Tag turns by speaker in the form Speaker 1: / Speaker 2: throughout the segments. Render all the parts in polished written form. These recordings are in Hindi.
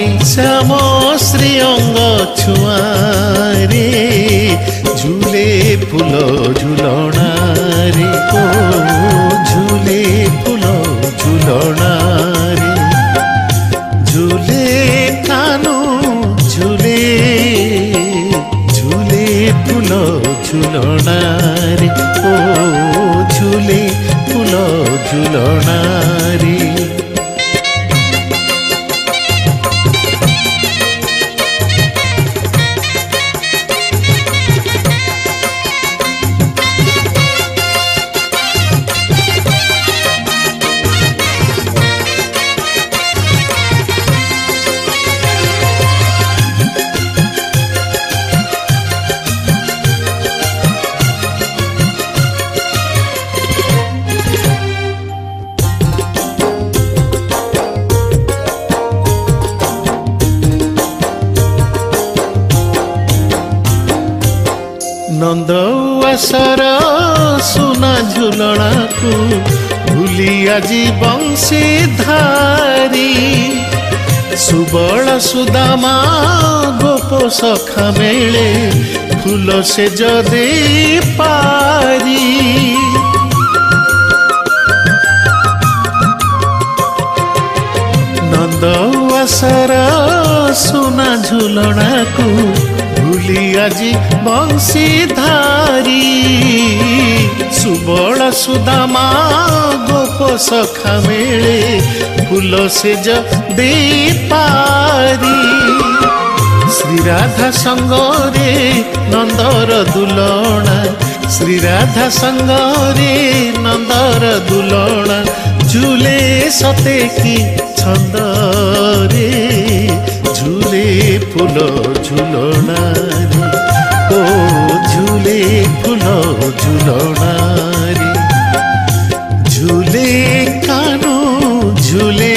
Speaker 1: श्याम श्री अंग छुआरे झूले फूल झुलना रे ओ झूले फूल झुलना रे झूले कानू झूले झूले फूल झुलना रे ओ झूले फूल झुलना रे। नंदवासर सुना झुलना को भूली आजी बंशी धारी सुबल सुदामा गोप सखा मेले फूल से जदे पारी नंदवासर सुना झुलना को भूली आजी बंशी धारी सुबल सुदामा गोप सखा मेले फूल से दे पारी श्री राधा संगरे नंदर दुलना श्री राधा संगरे नंदर दुलना झूले सते की छंद रे झूले फूल झुलना रे ओ झूले फूल झुलना रे झूले कानू झूले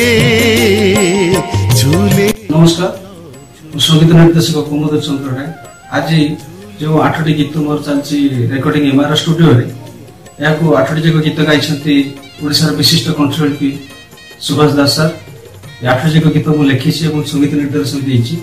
Speaker 1: झूले।
Speaker 2: नमस्कार, संगीत निर्देशक कुमुद चंद्र राय। आज जो 8टी गीत मोर चलती रेकर्डिंग एमआर स्टूडियो रे या 8टी जगह गीत गाई ओडिशार विशिष्ट कंठशिल्पी सुभाष दास सर। 8 जगह गीत मुझे लिखी संगीत निर्देशन देती।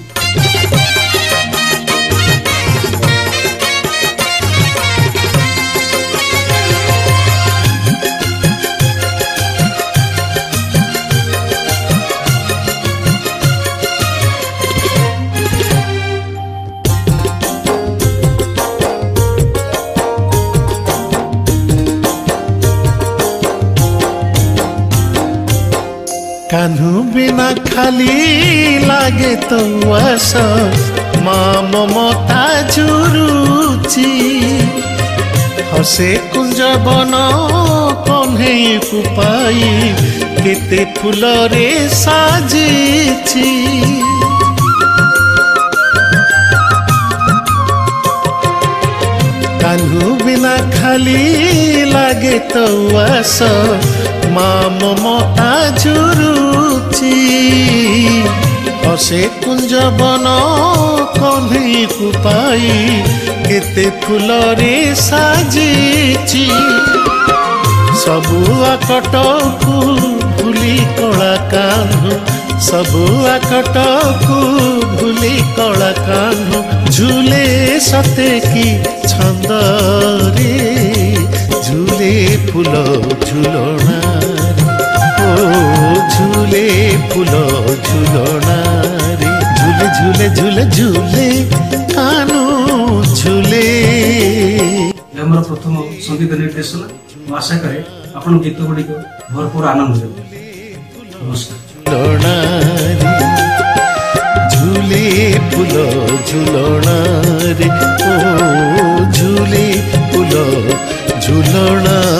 Speaker 1: कान्हू बिना खाली लागे तो आस माँ ममता झुरुची हसे कुंज बन कन्हे पुपाई केते फूल रे साजिची कान्हू बिना खाली लागे तो आस माँ ममता झुरुची हसे कुंज बन कन्हे कुपाई केते फूल रे साजिची सबु आकट को भूली कला कान्हू सबु आकट को भूली कला कान्हू झूले सते की छंद रे झूले फूल झुलना झूले फूल झुलना रे झूले झूले झूले झूले कानू झूले।
Speaker 2: हमारा प्रथम संगीत निर्देशन आशा करे आपण गीत गुड़ी भरपूर आनंद देव। नमस्कार।
Speaker 1: झूले फूल झुलना रे ओ झूले फूल झुलना